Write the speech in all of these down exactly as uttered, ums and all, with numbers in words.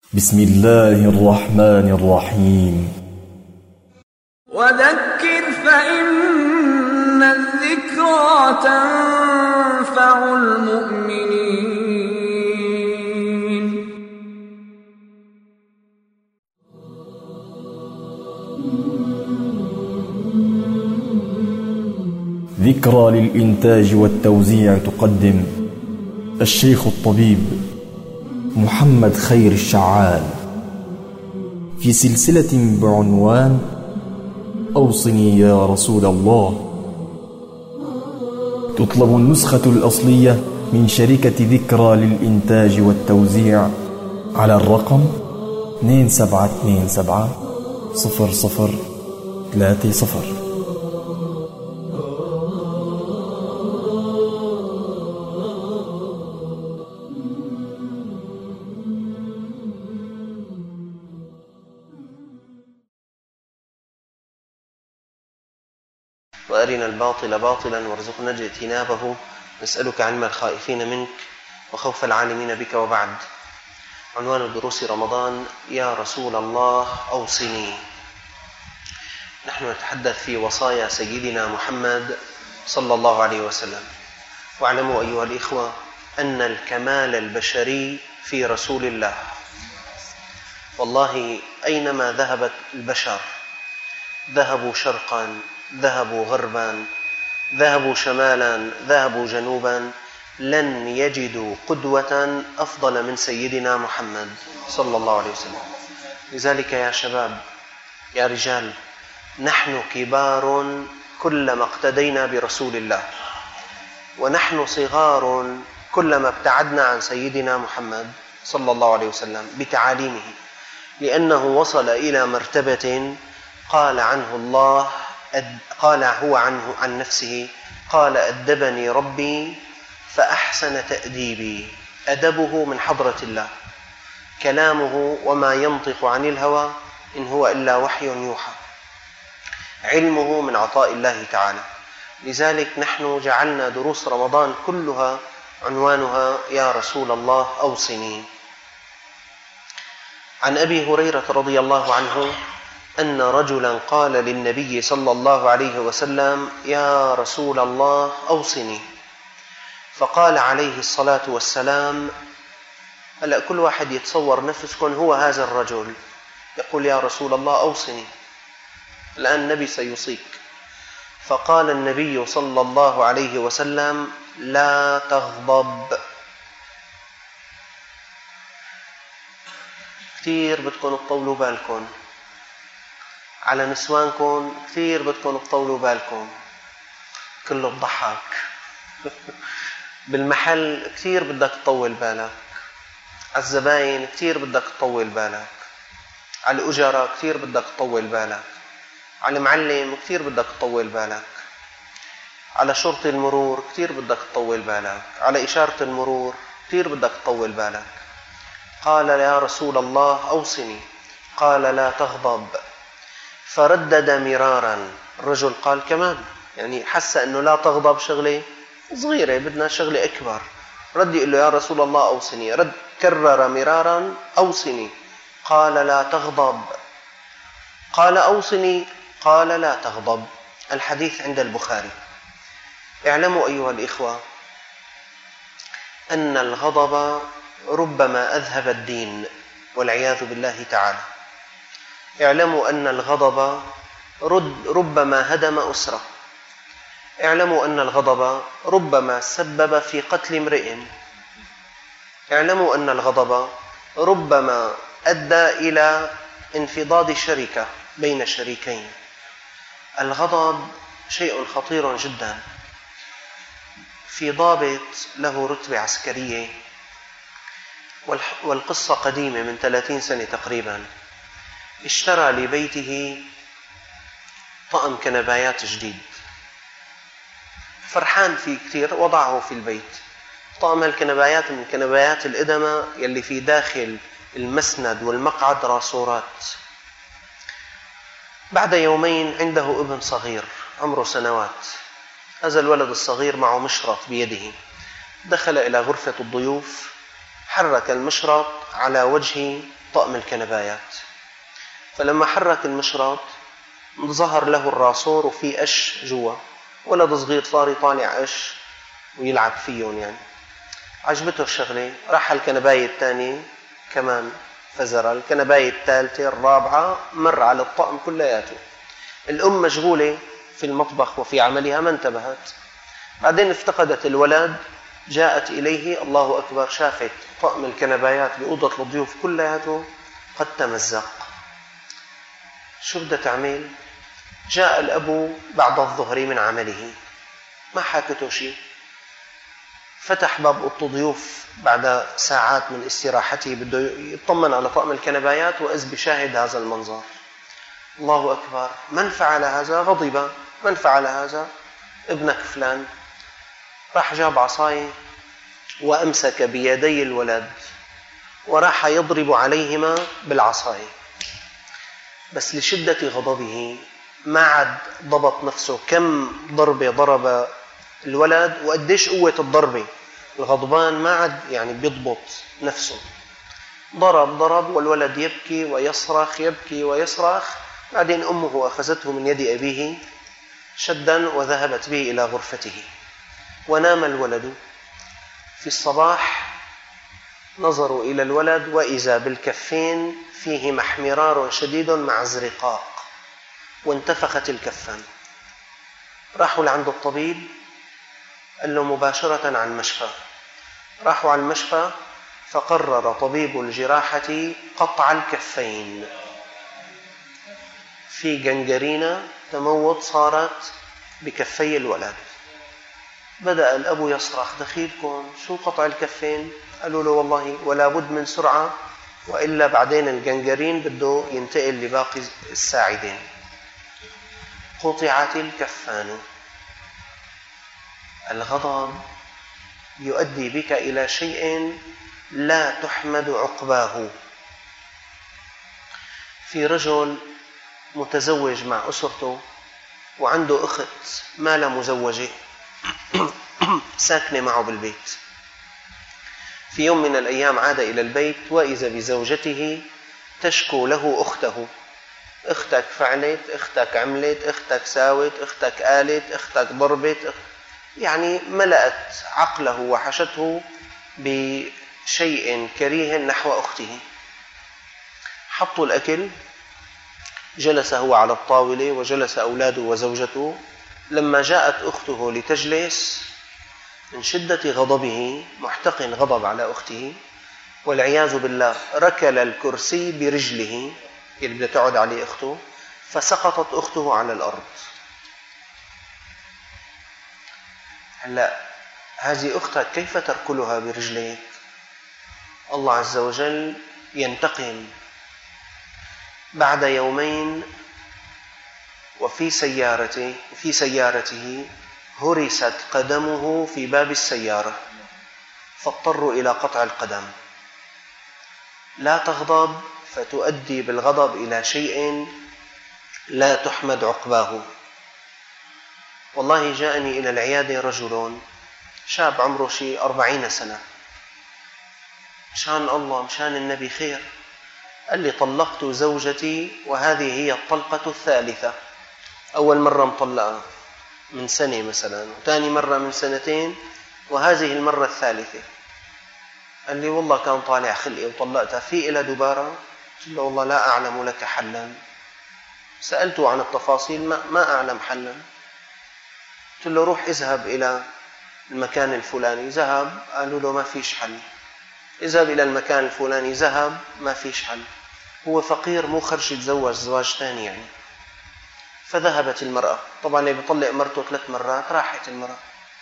بسم الله الرحمن الرحيم. وذكر فإن الذكرى تنفع المؤمنين. ذكرى للإنتاج والتوزيع تقدم الشيخ الطبيب محمد خير الشعال في سلسلة بعنوان أوصني يا رسول الله. تطلب النسخة الأصلية من شركة ذكرى للإنتاج والتوزيع على الرقم اثنين سبعة اثنين سبعة صفر صفر ثلاثة صفر. وأرنا الباطل باطلا وارزقنا اجتنابه، نسألك علم الخائفين منك وخوف العالمين بك. وبعد. عنوان دروس رمضان: يا رسول الله أوصني. نحن نتحدث في وصايا سيدنا محمد صلى الله عليه وسلم. واعلموا أيها الإخوة أن الكمال البشري في رسول الله. والله أينما ذهبت البشر، ذهبوا شرقا، ذهبوا غربا، ذهبوا شمالا، ذهبوا جنوبا، لن يجدوا قدوة أفضل من سيدنا محمد صلى الله عليه وسلم. لذلك يا شباب، يا رجال، نحن كبار كلما اقتدينا برسول الله، ونحن صغار كلما ابتعدنا عن سيدنا محمد صلى الله عليه وسلم بتعاليمه، لأنه وصل إلى مرتبة قال عنه الله، قال هو عنه عن نفسه، قال: أدبني ربي فأحسن تأديبي. أدبه من حضرة الله، كلامه وما ينطق عن الهوى إن هو إلا وحي يوحى، علمه من عطاء الله تعالى. لذلك نحن جعلنا دروس رمضان كلها عنوانها يا رسول الله أوصني. عن أبي هريرة رضي الله عنه أن رجلا قال للنبي صلى الله عليه وسلم: يا رسول الله أوصني. فقال عليه الصلاة والسلام: هلأ كل واحد يتصور نفسكم هو هذا الرجل يقول: يا رسول الله أوصني. الآن النبي سيوصيك. فقال النبي صلى الله عليه وسلم: لا تغضب. كثير بدكم تطولوا بالكم على نسوانكم، كثير بدكم تطولوا بالكم، كله بضحك. بالمحل كثير بدك تطول بالك، على الزباين كثير بدك تطول بالك، على الأجرة كثير بدك تطول بالك، على المعلم كثير بدك تطول بالك، على شرطي المرور كثير بدك تطول بالك، على إشارة المرور كثير بدك تطول بالك. قال: يا رسول الله أوصني. قال: لا تغضب. فردد مرارا. الرجل قال كمان، يعني حس أنه لا تغضب شغلة صغيرة، بدنا شغلة أكبر. رد يقول له: يا رسول الله أوصني. رد كرر مرارا: أوصني. قال: لا تغضب. قال: أوصني. قال: لا تغضب. الحديث عند البخاري. اعلموا أيها الإخوة أن الغضب ربما أذهب الدين والعياذ بالله تعالى. اعلموا أن الغضب ربما هدم أسرة. اعلموا أن الغضب ربما سبب في قتل امرئ. اعلموا أن الغضب ربما أدى إلى انفضاض شركة بين شريكين. الغضب شيء خطير جدا. في ضابط له رتبة عسكرية، والقصة قديمة من ثلاثين سنة تقريبا، اشترى لبيته طقم كنبايات جديد، فرحان فيه كثير، وضعه في البيت. طقم الكنبايات من كنبايات الإدمة يلي في داخل المسند والمقعد راسورات. بعد يومين عنده ابن صغير عمره سنوات. هذا الولد الصغير معه مشرط بيده. دخل إلى غرفة الضيوف، حرك المشرط على وجه طقم الكنبايات. فلما حرك المشرط ظهر له الراسور وفي قش جوا، ولد صغير صار يطالع قش ويلعب فيهم يعني. عجبته الشغلة، راح الكنباية الثانية كمان فزر، الكنباية الثالثة الرابعة، مر على الطقم كلياته. الأم مشغولة في المطبخ وفي عملها ما انتبهت. بعدين افتقدت الولد، جاءت إليه، الله أكبر، شافت طقم الكنبايات بأوضة الضيوف كلياته قد تمزق. شو بدها تعمل؟ جاء الأب بعد الظهر من عمله، ما حاكته شيء، فتح باب أوضة الضيوف بعد ساعات من استراحته بده يطمن على طقم الكنبايات، وإذ بشاهد هذا المنظر. الله أكبر، من فعل هذا؟ غضب. من فعل هذا؟ ابنك فلان. راح جاب عصاية وأمسك بيدي الولد وراح يضرب عليهما بالعصاية، بس لشدة غضبه ما عاد ضبط نفسه كم ضربة ضرب الولد وقديش قوة الضربة. الغضبان ما عاد يعني بيضبط نفسه، ضرب ضرب والولد يبكي ويصرخ، يبكي ويصرخ. بعدين أمه أخذته من يد أبيه شدا وذهبت به إلى غرفته، ونام الولد. في الصباح نظروا إلى الولد وإذا بالكفين فيه محمرار شديد مع زرقاق، وانتفخت الكفان. راحوا لعند الطبيب، قال له مباشرة عن المشفى. راحوا على المشفى، فقرر طبيب الجراحة قطع الكفين. في جنجرينة تموت صارت بكفي الولد. بدأ الأب يصرخ، دخيلكم شو قطع الكفين؟ قالوا له والله ولا بد من سرعة، وإلا بعدين الجنجرين بده ينتقل لباقي الساعدين. قطعت الكفان. الغضب يؤدي بك إلى شيء لا تحمد عقباه. في رجل متزوج مع أسرته وعنده أخت ما لا مزوجة ساكنة معه بالبيت. في يوم من الأيام عاد إلى البيت وإذا بزوجته تشكو له أخته، أختك فعلت، أختك عملت، أختك ساوت، أختك قالت، أختك ضربت، يعني ملأت عقله وحشته بشيء كريه نحو أخته. حطوا الأكل، جلس هو على الطاولة وجلس أولاده وزوجته. لما جاءت أخته لتجلس، من شدة غضبه، محتقن غضب على أخته والعياذ بالله، ركل الكرسي برجله اللي بدها تقعد عليه أخته، فسقطت أخته على الأرض. هلا هذه أختك كيف تركلها برجليك؟ الله عز وجل ينتقم. بعد يومين وفي سيارته في سيارته هرست قدمه في باب السيارة، فاضطروا إلى قطع القدم. لا تغضب فتؤدي بالغضب إلى شيء لا تحمد عقباه. والله جاءني إلى العيادة رجل شاب عمره شيء أربعين سنة، مشان الله مشان النبي خير، قال لي طلقت زوجتي وهذه هي الطلقة الثالثة. أول مرة مطلقة من سنة مثلا، وثاني مرة من سنتين، وهذه المرة الثالثة. قال لي والله كان طالع خلقي وطلقتها، في إلى دبارة؟ قلت له والله لا أعلم لك حلا. سألته عن التفاصيل، ما, ما أعلم حلا. قلت له روح اذهب إلى المكان الفلاني. ذهب، قالوا له ما فيش حل. اذهب إلى المكان الفلاني، ذهب، ما فيش حل. هو فقير مو خرج يتزوج زواج ثاني يعني. فذهبت المرأة، طبعا اللي بيطلق مرته ثلاث مرات راحت المرأة.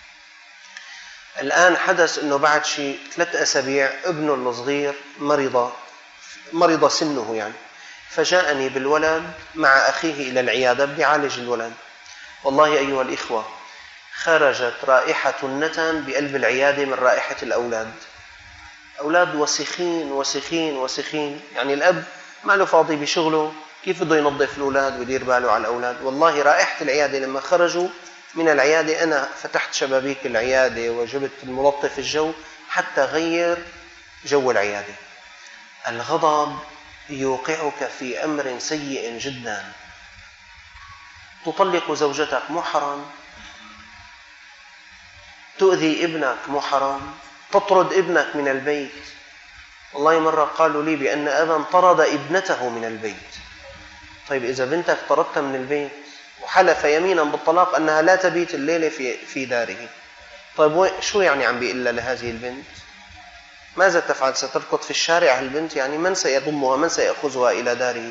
الآن حدث أنه بعد شيء ثلاث أسابيع ابنه الصغير مرض مرض سنه يعني، فجاءني بالولد مع أخيه إلى العيادة بيعالج الولد. والله أيها الإخوة، خرجت رائحة النتن بقلب العيادة من رائحة الأولاد. أولاد وسخين وسخين وسخين، يعني الأب ما له فاضي بشغله، كيف بده ينظف الأولاد ويدير باله على الأولاد؟ والله رائحة العيادة لما خرجوا من العيادة، أنا فتحت شبابيك العيادة وجبت الملطف الجو حتى غير جو العيادة. الغضب يوقعك في أمر سيء جدا. تطلق زوجتك مو حرام؟ تؤذي ابنك مو حرام؟ تطرد ابنك من البيت. والله مرة قالوا لي بأن أبا طرد ابنته من البيت. طيب إذا بنتك طردتها من البيت وحلف يمينا بالطلاق أنها لا تبيت الليلة في في داره، طيب شو يعني عم بيقول لهذه البنت؟ ماذا تفعل؟ ستركض في الشارع البنت؟ يعني من سيضمها؟ من سيأخذها إلى داره؟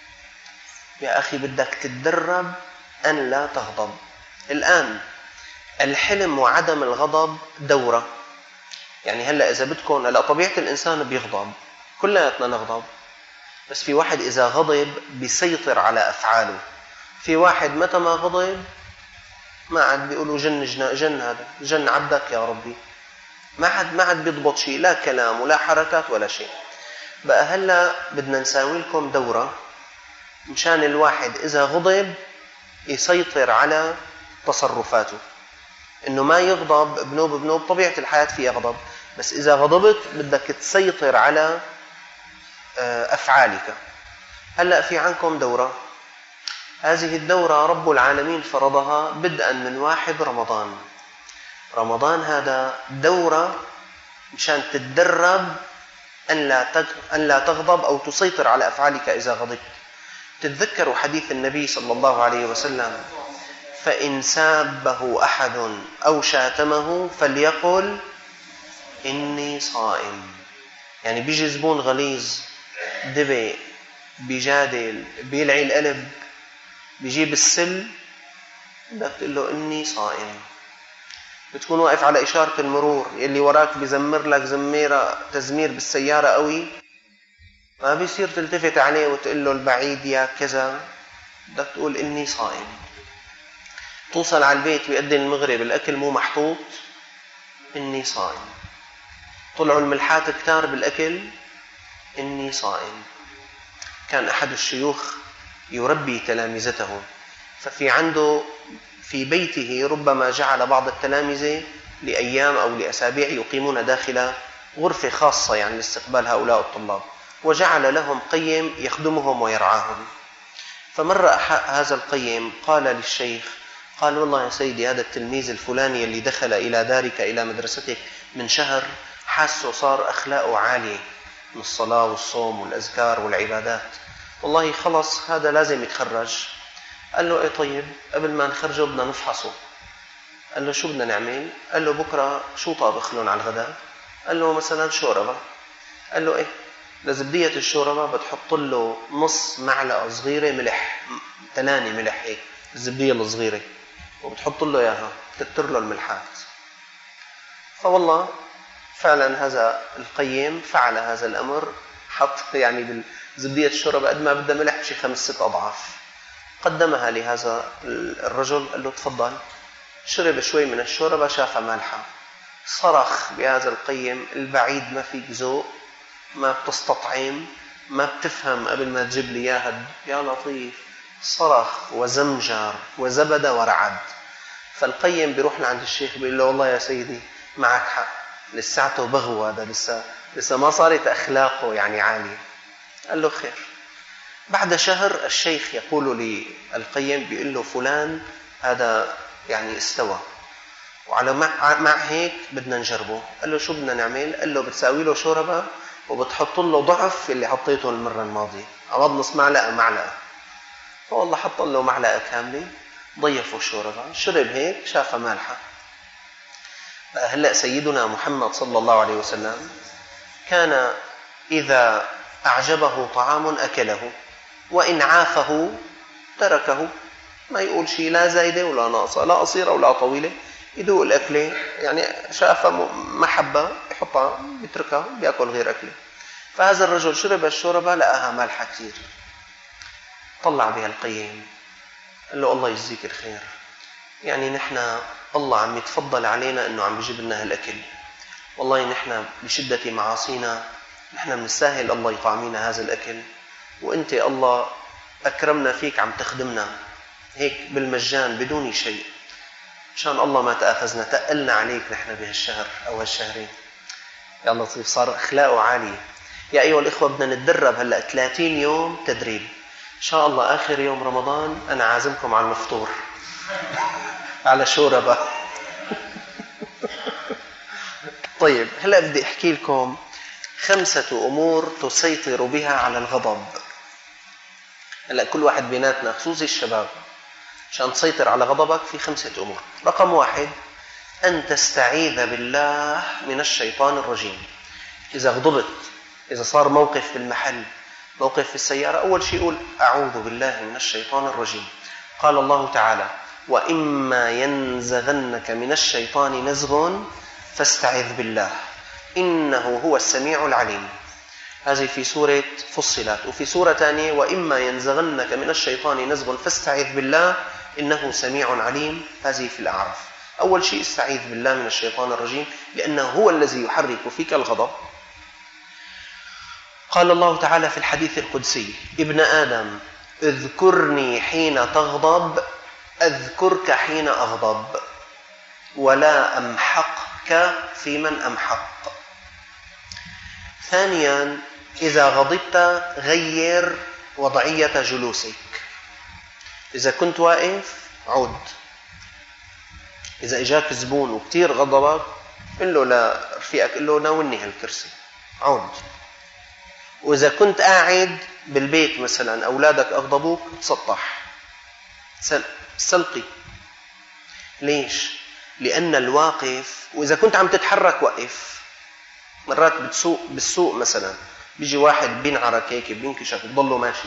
يا أخي بدك تتدرب أن لا تغضب. الآن الحلم وعدم الغضب دورة. يعني هلأ إذا بدكم، هلأ طبيعة الإنسان بيغضب، كلياتنا نغضب، بس في واحد إذا غضب بيسيطر على أفعاله. في واحد متى ما غضب ما عاد بيقولوا جن جن, جن هذا جن عبدك يا ربي، ما عاد ما عاد بيضبط شيء، لا كلام ولا حركات ولا شيء. بقى هلا بدنا نساوي لكم دورة مشان الواحد إذا غضب يسيطر على تصرفاته، إنه ما يغضب بنوب بنوب. طبيعة الحياة فيها غضب، بس إذا غضبت بدك تسيطر على أفعالك. هلأ في عنكم دورة. هذه الدورة رب العالمين فرضها بدءا من واحد رمضان. رمضان هذا دورة مشان تتدرب أن لا أن لا تغضب أو تسيطر على أفعالك إذا غضبت. تتذكروا حديث النبي صلى الله عليه وسلم: فإن سابه أحد أو شاتمه فليقل إني صائم. يعني بيجي زبون غليظ دبي بيجادل بيلعي القلب بيجيب السل، بدك تقول له إني صائم. بتكون واقف على إشارة المرور، يلي وراك بيزمر لك زميرة تزمير بالسيارة قوي، ما بيصير تلتفت عليه وتقول له البعيد يا كذا، بدك تقول إني صائم. توصل على البيت بيأذن المغرب الأكل مو محطوط، إني صائم. طلعوا الملحات كتار بالأكل، إني صائم. كان أحد الشيوخ يربي تلامذته، ففي عنده في بيته ربما جعل بعض التلامذة لأيام أو لأسابيع يقيمون داخل غرفة خاصة يعني لاستقبال هؤلاء الطلاب، وجعل لهم قيم يخدمهم ويرعاهم. فمر هذا القيم قال للشيخ، قال: والله يا سيدي هذا التلميذ الفلاني اللي دخل إلى دارك إلى مدرستك من شهر حاسه صار أخلاقه عالية من الصلاة والصوم والأذكار والعبادات، والله خلص هذا لازم يتخرج. قال له: ايه طيب قبل ما نخرجه بدنا نفحصه. قال له: شو بدنا نعمل؟ قال له: بكرة شو طابخ لهم على الغداء؟ قال له: مثلا شوربة. قال له: ايه لزبدية الشوربة بتحط له نص معلقة صغيرة ملح، تلاني ملح هيك الزبدية الصغيرة، وبتحط له اياها تكتر له الملحات. فوالله فعلا هذا القيم فعل هذا الأمر، حط يعني بالزبدية الشوربة قد ما بدها ملح بشي خمس ست أضعاف، قدمها لهذا الرجل، قال له: تفضل. شرب شوي من الشوربة شافها مالحة، صرخ بهذا القيم: البعيد ما فيك ذوق، ما بتستطعم، ما بتفهم قبل ما تجيب لي اياها، يا لطيف. صرخ وزمجر وزبد ورعد. فالقيم بيروح لعند الشيخ بيقول له: والله يا سيدي معك حق، لساته بغو هذا، لسه لسه ما صارت أخلاقه يعني عالية. قال له: خير. بعد شهر الشيخ يقول للقيم بيقول له: فلان هذا يعني استوى، وعلى مع, مع هيك بدنا نجربه. قال له: شو بدنا نعمل؟ قال له: بتساوي له شوربة وبتحط له ضعف اللي حطيته المرة الماضية، عوض نص معلقة معلقة. فوالله حط له معلقة كاملة، ضيفوا الشوربة، شرب هيك شافها مالحة. هلأ سيدنا محمد صلى الله عليه وسلم كان إذا أعجبه طعام أكله، وإن عافه تركه، ما يقول شيء لا زايدة ولا ناقصة، لا قصيرة ولا طويلة، يدوق الأكلة يعني شافها محبة يحطها بيتركها بيأكل غير أكله. فهذا الرجل شرب الشوربة لقاها مالحة كثير، طلع بها القيم قال له: الله يجزيك الخير، يعني نحن الله عم يتفضل علينا أنه عم يجيب لنا هالأكل، والله نحن بشدة معاصينا نحن بنستاهل الله يطعمينا هذا الأكل، وأنت الله أكرمنا فيك عم تخدمنا هيك بالمجان بدون شيء، مشان الله ما تأخذنا تقلنا عليك نحن بهالشهر أو هالشهرين. يا لطيف، صار أخلاقه عالية. يا أيها الإخوة بدنا نتدرب هلأ ثلاثين يوم تدريب إن شاء الله. آخر يوم رمضان أنا عازمكم على المفطور على شوربة. طيب هلأ بدي أحكي لكم خمسة أمور تسيطر بها على الغضب. هلأ كل واحد بيناتنا خصوصي الشباب عشان تسيطر على غضبك في خمسة أمور. رقم واحد أن تستعيذ بالله من الشيطان الرجيم. إذا غضبت، إذا صار موقف بالمحل، موقف في السيارة، أول شيء يقول أعوذ بالله من الشيطان الرجيم. قال الله تعالى وإما ينزغنك من الشيطان نزغ فاستعذ بالله إنه هو السميع العليم. هذه في سورة فصلت. وفي سورة ثانية وإما ينزغنك من الشيطان نزغ فاستعذ بالله إنه سميع عليم. هذه في الأعراف. أول شيء استعيذ بالله من الشيطان الرجيم لأنه هو الذي يحرك فيك الغضب. قال الله تعالى في الحديث القدسي ابن آدم اذكرني حين تغضب أذكرك حين أغضب ولا أمحقك في من أمحق. ثانيا إذا غضبت غير وضعية جلوسك. إذا كنت واقف عود، إذا إجاك زبون وكتير غضبك قل له لرفيقك قل له ناولني هالكرسي عود. وإذا كنت قاعد بالبيت مثلا أولادك أغضبوك تسطح سلقي. ليش؟ لأن الواقف، وإذا كنت عم تتحرك وقف. مرات بتسوق بالسوق مثلا بيجي واحد بينعرك هيك بينكشك بضله ماشي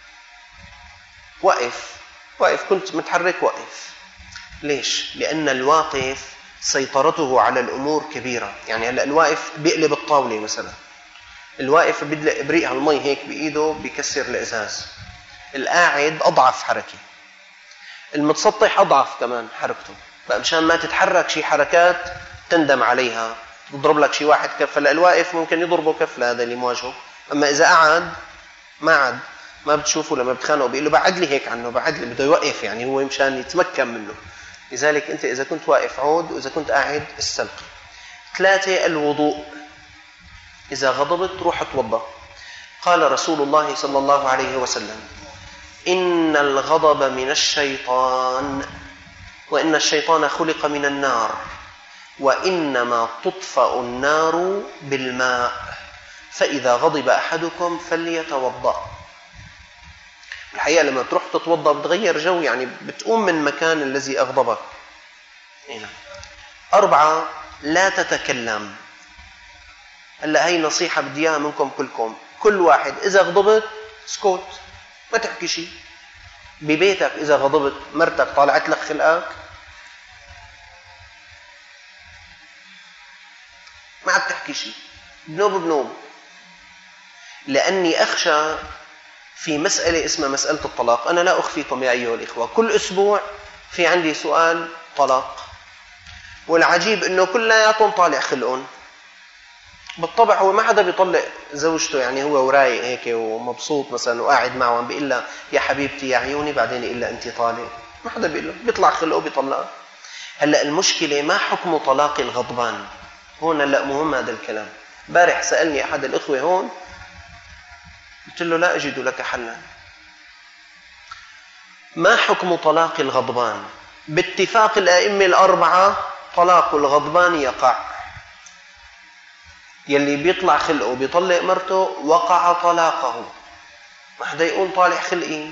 وقف وقف كنت متحرك وقف. ليش؟ لأن الواقف سيطرته على الأمور كبيرة. يعني هلا الواقف بيقلب الطاولة مثلا، الواقف بدلق بريق على المي هيك بإيده بيكسر الإزاز. القاعد أضعف حركة، المتسطح أضعف كمان حركته. بقى مشان ما تتحرك شي حركات تندم عليها، تضرب لك شي واحد كف. هلا الواقف ممكن يضربه كف لهذا اللي مواجهه، أما إذا قعد ما عاد ما بتشوفه لما بتخانقوا بيقول له بعد لي هيك عنه، بعد لي، بده يوقف يعني هو مشان يتمكن منه. لذلك أنت إذا كنت واقف عود وإذا كنت قاعد استلقي. ثلاثة الوضوء. إذا غضبت روح اتوضأ. قال رسول الله صلى الله عليه وسلم إن الغضب من الشيطان وإن الشيطان خلق من النار وإنما تطفأ النار بالماء فإذا غضب أحدكم فليتوضأ. الحقيقة لما تروح تتوضأ بتغير جو، يعني بتقوم من مكان الذي أغضبك. هنا. أربعة لا تتكلم. هلا هي نصيحة بدي اياها منكم كلكم. كل واحد إذا غضبت اسكت ما تحكي شيء. ببيتك إذا غضبت مرتك طالعت لك خلقك ما عم تحكي شيء، بنوب بنوب. لأني أخشى في مسألة اسمها مسألة الطلاق. أنا لا أخفيكم يا أيها الإخوة كل أسبوع في عندي سؤال طلاق، والعجيب إنه كلياتهم طالع خلقهم. بالطبع هو ما حدا بيطلق زوجته يعني هو ورايق هيك ومبسوط مثلا وقاعد معه عم بيقول لها يا حبيبتي يا عيوني بعدين يقول لها انت طالق. ما حدا بيقول له، بيطلع خلقه بيطلقها. هلا المشكله ما حكم طلاق الغضبان هون. هلا مهم هذا الكلام. امبارح سالني احد الاخوه هون قلت له لا اجد لك حلا. ما حكم طلاق الغضبان؟ باتفاق الائمه الاربعه طلاق الغضبان يقع. يلي بيطلع خلقه بيطلق مرته وقع طلاقه. ما حدا يقول طالع خلقي.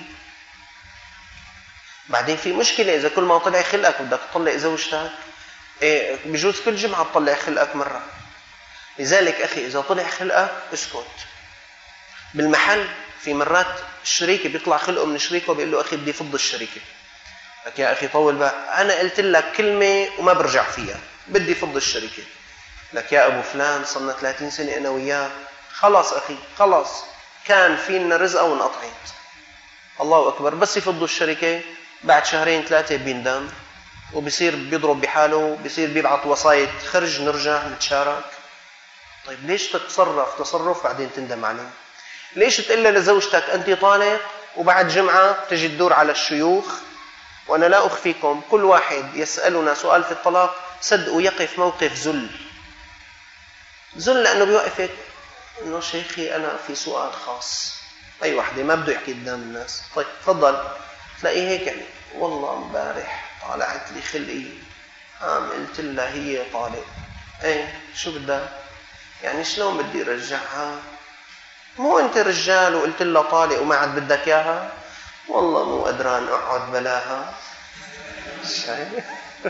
بعدين في مشكلة إذا كل ما طلع خلقك بدك تطلق زوجتك، إيه بجوز كل جمعة تطلع خلقك مرة. لذلك أخي إذا طلع خلقك اسكت. بالمحل في مرات الشريكة بيطلع خلقه من شريكه بيقول له أخي بدي فض الشريكة. لك يا أخي طول بقى أنا قلت لك كلمة وما برجع فيها، بدي فض الشريكة. لك يا أبو فلان صرنا ثلاثين سنة أنا وياه. خلاص أخي خلاص كان فينا رزقة وانقطعت. الله أكبر. بس يفضوا الشركة بعد شهرين ثلاثة بيندم وبصير بيضرب بحاله، بصير بيبعث وصاية خرج نرجع نتشارك. طيب ليش تتصرف تصرف بعدين تندم عليه؟ ليش تقول لزوجتك أنت طالق وبعد جمعة تجي تدور على الشيوخ؟ وأنا لا أخفيكم كل واحد يسألنا سؤال في الطلاق صدقوا يقف موقف ذل ذل لأنه بيوقفك إنه شيخي أنا في سؤال خاص. أي واحدة ما بده يحكي قدام الناس. طيب تفضل. تلاقيه هيك يعني والله امبارح طالعت لي خلقي، قام قلت لها هي طالق. ايه شو بدها؟ يعني شلون بدي ارجعها؟ مو انت رجال وقلت لها طالق وما عاد بدك اياها؟ والله مو قدران اقعد بلاها. شايف؟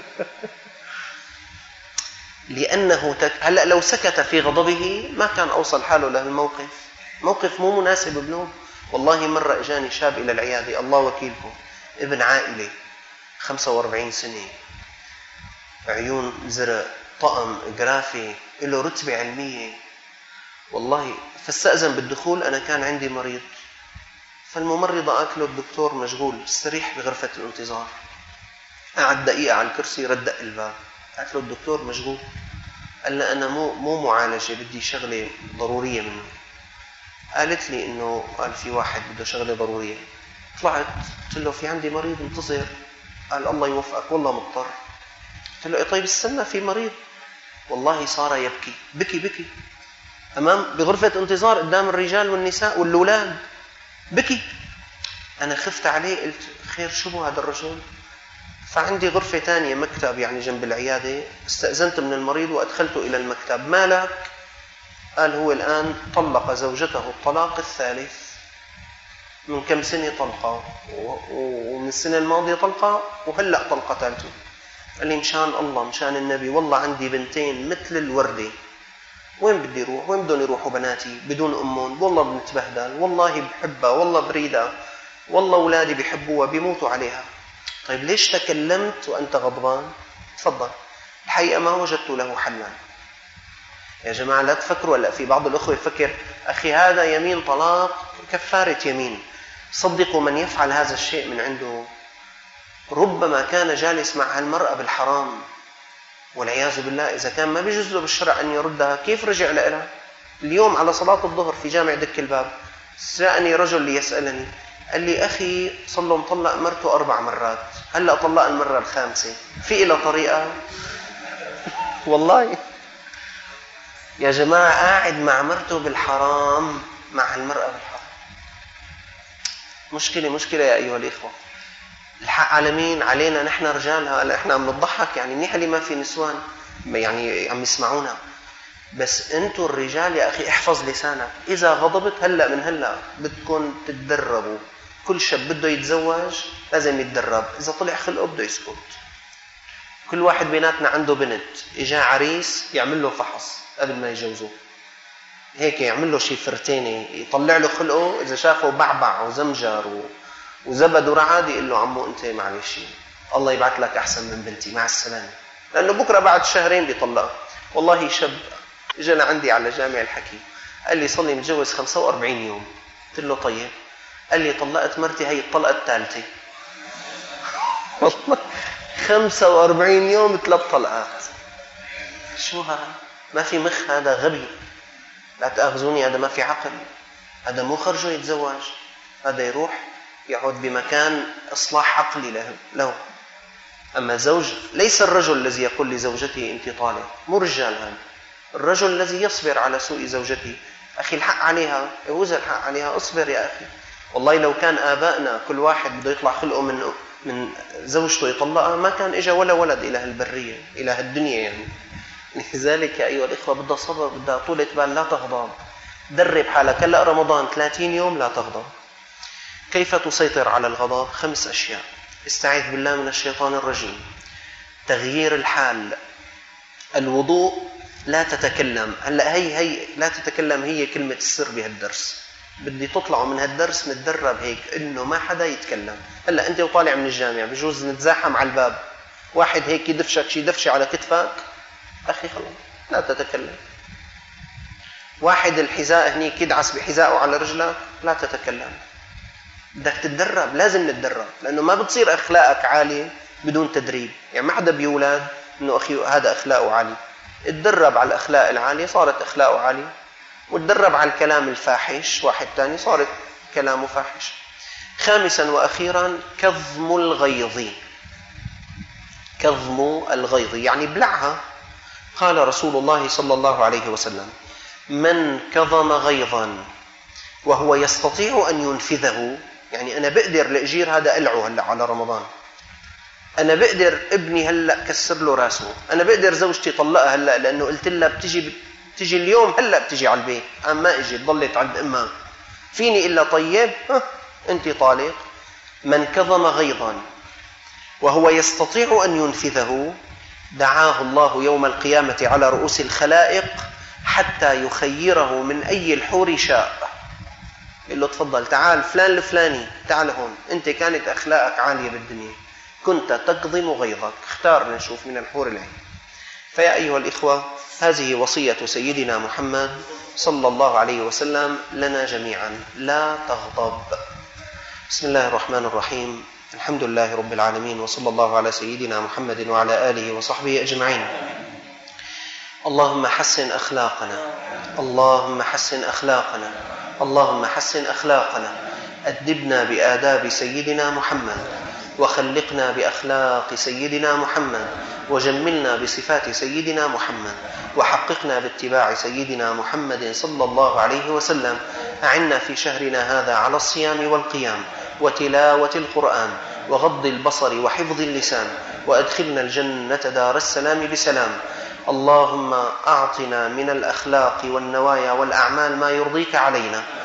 لانه تك... هلا لو سكت في غضبه ما كان اوصل حاله لهالموقف. موقف مو مناسب بنوب. والله مره اجاني شاب الى العياده، الله وكيلكم، ابن عائله، خمسة وأربعين سنه، عيون زرق، طقم جرافي، له رتبه علميه. والله فاستأذن بالدخول. انا كان عندي مريض، فالممرضه قالت له الدكتور مشغول، استريح بغرفه الانتظار. قعد دقيقه على الكرسي، ردق الباب، قالت له الدكتور مشغول. قال لها انا مو مو معالجه، بدي شغله ضروريه منه. قالت لي انه قال في واحد بده شغله ضروريه. طلعت قلت له في عندي مريض انتظر. قال الله يوفقك والله مضطر. قلت له إيه طيب استنى في مريض. والله صار يبكي بكي بكي امام بغرفه انتظار قدام الرجال والنساء والأولاد، بكي. انا خفت عليه، قلت خير شو هو هذا الرجل؟ فعندي غرفه ثانيه مكتب يعني جنب العياده، استأذنت من المريض وادخلته الى المكتب. مالك؟ قال هو الان طلق زوجته الطلاق الثالث، من كم سنه طلقه، ومن السنه الماضيه طلقه، وهلا طلقه ثالثه. قال لي مشان الله مشان النبي والله عندي بنتين مثل الورده، وين بدي اروح؟ وين بدهم يروحوا بناتي بدون امهم؟ والله بنتبهدل، والله بحبها، والله بريدها، والله اولادي بيحبوها بيموتوا عليها. طيب ليش تكلمت وانت غضبان؟ تفضل. الحقيقه ما وجدت له حلا. يا جماعه لا تفكروا، هلا في بعض الاخوه يفكر اخي هذا يمين طلاق كفاره يمين. صدقوا من يفعل هذا الشيء من عنده ربما كان جالس مع هالمرأة بالحرام والعياذ بالله. إذا كان ما بيجوز له بالشرع أن يردها، كيف رجع لها؟ اليوم على صلاة الظهر في جامع دك الباب جاءني رجل ليسألني، قال لي أخي صلى الله مطلق مرته أربع مرات، هلأ طلق المرة الخامسة، في إلى طريقة؟ والله يا جماعة قاعد مع مرته بالحرام، مع المرأة بالحرام. مشكلة مشكلة يا أيها الإخوة. الحق على مين؟ علينا نحن رجالها. هلا احنا عم نضحك يعني منيح اللي ما في نسوان يعني عم يسمعونا، بس انتوا الرجال يا اخي احفظ لسانك. اذا غضبت هلا من هلا بدكم تتدربوا. كل شاب بده يتزوج لازم يتدرب، اذا طلع خلقه بده يسكت. كل واحد بيناتنا عنده بنت، اجا عريس يعمل له فحص قبل ما يجوزه، هيك يعمل له شي فرتيني يطلع له خلقه. اذا شافه بعبع وزمجر و وزبد ورعاد يقول له عمو انت معلش الله يبعث لك احسن من بنتي، مع السلامه، لانه بكره بعد شهرين بيطلق. والله شاب اجى لعندي على جامع الحكي قال لي صلي متجوز خمسة وأربعين يوم. قلت له طيب. قال لي طلقت مرتي هي الطلقه الثالثه. والله خمسة وأربعين يوم ثلاث طلقات. شو هذا؟ ما في مخ، هذا غبي. لا تاخذوني، هذا ما في عقل، هذا مو خرجه يتزوج، هذا يروح يعود بمكان إصلاح عقلي له. أما زوج، ليس الرجل الذي يقول لزوجته أنت طالق، مو رجال هذا. الرجل الذي يصبر على سوء زوجته. أخي الحق عليها، يوز الحق عليها، أصبر يا أخي. والله لو كان آبائنا كل واحد بده يطلع خلقه من من زوجته يطلقها ما كان إجا ولا ولد إلى هالبرية إلى هالدنيا يعني. لذلك يا أيها الإخوة بدها صبر، بدها طولة بال، لا تغضب. درب حالك. هلأ رمضان ثلاثين يوم لا تغضب. كيف تسيطر على الغضب؟ خمس أشياء. استعذ بالله من الشيطان الرجيم. تغيير الحال. الوضوء. لا تتكلم. هلا هي هي لا تتكلم هي كلمة السر بهالدرس. بدي تطلعوا من هالدرس نتدرب هيك انه ما حدا يتكلم. هلا انت وطالع من الجامع بجوز نتزاحم على الباب، واحد هيك يدفشك شي دفشه على كتفك، اخي خلص لا تتكلم. واحد الحذاء هنيك يدعس بحذائه على رجلك، لا تتكلم. بدك تتدرب، لازم نتدرب، لانه ما بتصير اخلاقك عاليه بدون تدريب. يعني ما حدا بيولد انه اخي هذا اخلاقه عالي. اتدرب على الاخلاق العاليه صارت اخلاقه عاليه، وتدرب على الكلام الفاحش واحد تاني صارت كلامه فاحش. خامسا واخيرا كظم الغيظ. كظم الغيظ يعني بلعها. قال رسول الله صلى الله عليه وسلم من كظم غيظا وهو يستطيع أن ينفذه، يعني أنا بقدر الأجير هذا ألعه هلأ على رمضان، أنا بقدر ابني هلأ كسر له راسه، أنا بقدر زوجتي طلقها هلأ لأنه قلت لها بتجي بتجي اليوم هلأ بتجي على البيت، أنا ما إجي ضلت عند أمها، فيني إلا طيب ها أنت طالق. من كظم غيظا وهو يستطيع أن ينفذه دعاه الله يوم القيامة على رؤوس الخلائق حتى يخيره من أي الحور شاء. يقول له تفضل تعال فلان الفلاني تعال هون، أنت كانت أخلاقك عالية بالدنيا، كنت تكظم غيظك، اختار نشوف من الحور العين. فيا أيها الإخوة، هذه وصية سيدنا محمد صلى الله عليه وسلم لنا جميعا، لا تغضب. بسم الله الرحمن الرحيم، الحمد لله رب العالمين، وصلى الله على سيدنا محمد وعلى آله وصحبه أجمعين. اللهم حسن أخلاقنا، اللهم حسن أخلاقنا، اللهم حسن أخلاقنا، أدبنا بآداب سيدنا محمد، وخلقنا بأخلاق سيدنا محمد، وجملنا بصفات سيدنا محمد، وحققنا باتباع سيدنا محمد صلى الله عليه وسلم. أعنا في شهرنا هذا على الصيام والقيام وتلاوة القرآن وغض البصر وحفظ اللسان، وأدخلنا الجنة دار السلام بسلام. اللهم أعطنا من الأخلاق والنوايا والأعمال ما يرضيك علينا،